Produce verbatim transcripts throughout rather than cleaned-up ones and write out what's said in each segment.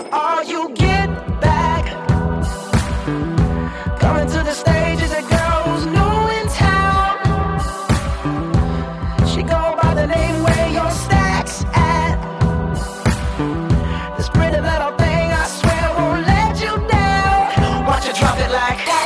all you get back. Coming to the stage is a girl who's new in town. She go by the name Where Your Stacks At. This pretty little thing I swear won't let you down. Watch her drop it like hey.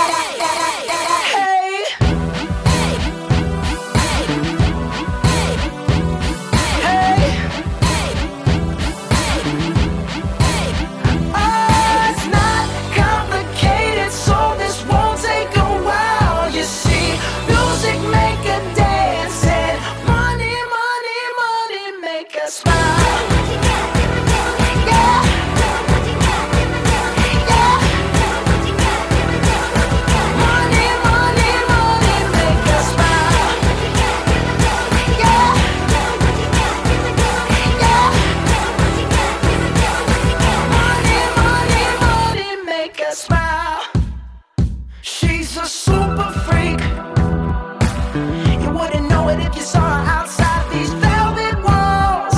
She's a super freak. You wouldn't know it if you saw her outside these velvet walls.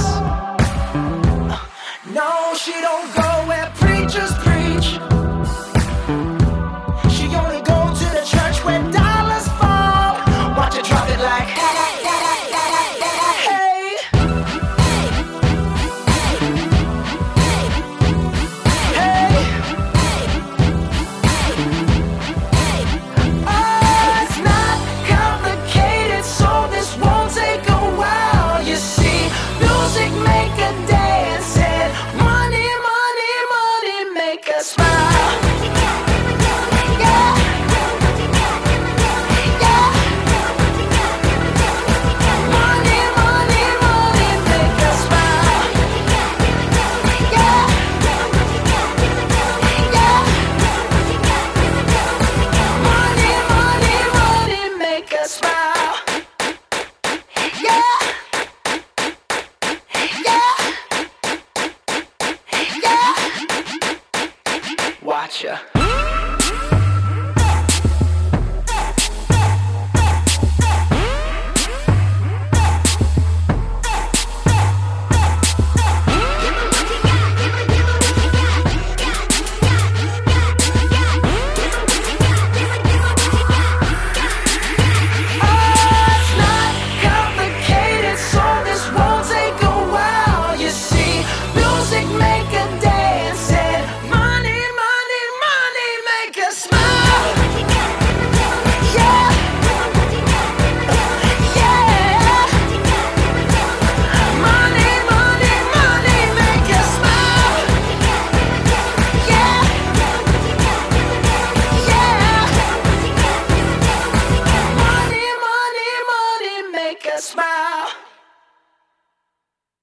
No, she don't go where preachers preach. She only go to the church where dollars fall. Watch her drop it like hey. Watcha. Smile.